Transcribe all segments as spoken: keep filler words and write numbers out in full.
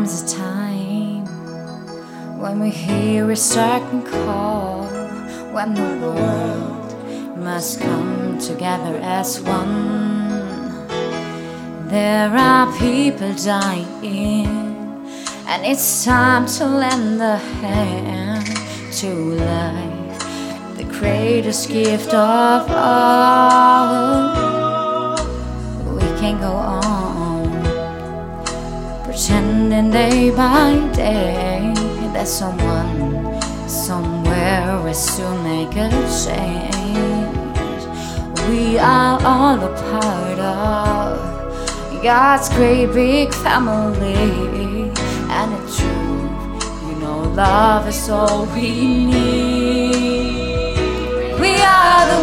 comes a time when we hear a certain call, when the world must come together as one. There are people dying, and it's time to lend a hand to life, the greatest gift of all. We can go on pretending day by day that someone somewhere will soon make a change. We are all a part of God's great big family, and it's true, you know, love is all we need. We are the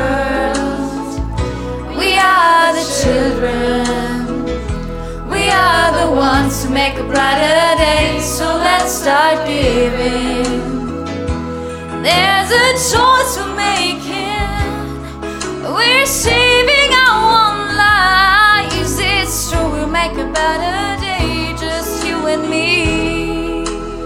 world, we are the children, we are the ones who make a brighter day, so let's start giving. There's a choice we're making, we're saving our own lives. It's true, we'll make a better day, just you and me.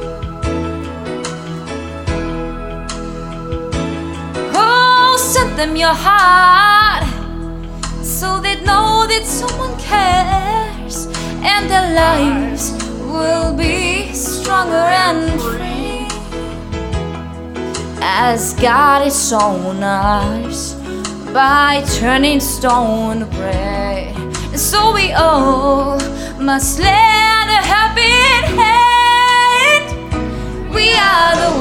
Oh, send them your heart, so they know that someone cares, and their lives will be stronger and free, as God is shown us by turning stone to bread. And so we all must lend a helping hand. We are the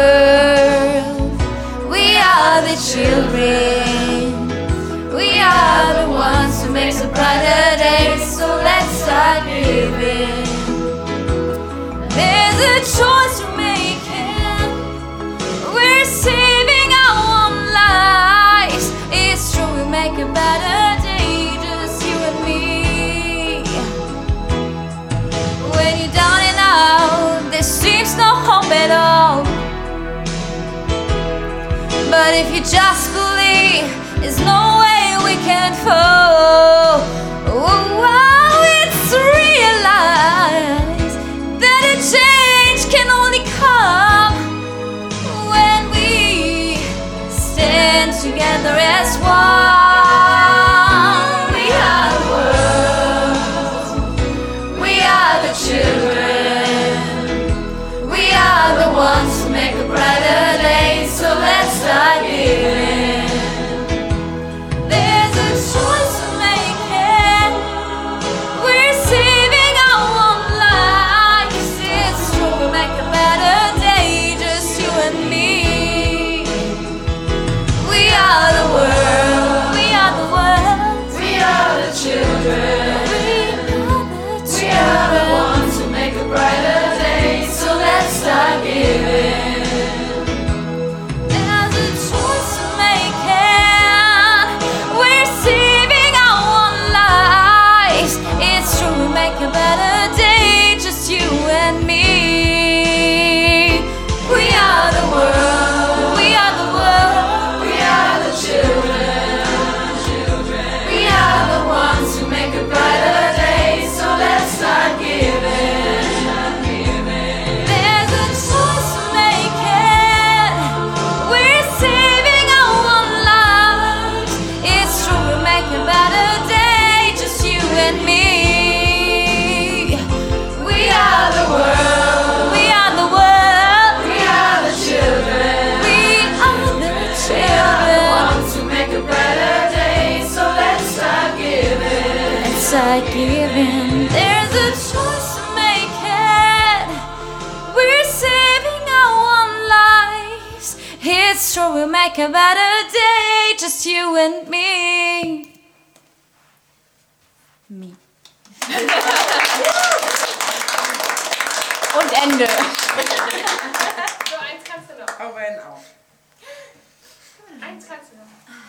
world, we are the children, we are the ones who make a brighter day, so let's start giving. There's a choice we're making, we're saving our own lives. It's true, we make a better day, just you and me. When you're down and out, there seems no hope at all, but if you just believe, there's no way we can fall. Oh, wow, it's realized that a change can only come when we stand together as one. We are the world, we are the children, we are the ones who make a brighter day, so let's start giving. There's a choice we're making, we're saving our own lives. It's true, we'll make a better day, just you and me. We are the world, we are the world, we are the children, we are the ones who make a brighter day, so let's start giving. There's a choice we're making, we're saving our own lives. It's true, we make a better day, just you and me. We are the world, we are the world, we are the children, we are the ones who make a brighter day, so let's start giving. There's a choice we're making, we're saving our own lives. It's true, we make a better day, just you and me. We are the world, we are the world, we are the children, we are the children, ones who make a brighter day, so let's start giving. Let's start giving. There's a choice we're making, we're saving our own lives. It's true, we'll make a better day, just you and me. Me. Und Ende. So, eins kannst du noch. Auf einen auf. Eins kannst du noch.